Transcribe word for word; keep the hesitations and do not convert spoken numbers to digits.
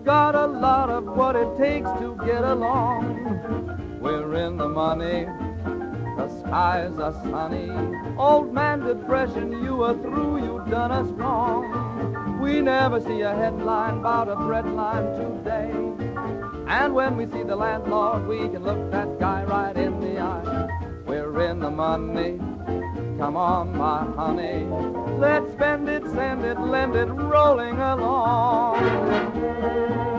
got a lot of what it takes to get along. We're in the money, the skies are sunny. Old man depression, you are through, you done us wrong. We never see a headline about a bread line today. And when we see the landlord, we can look that guy right in the eye. We're in the money, come on, my honey. Let's spend it, send it, lend it, rolling along.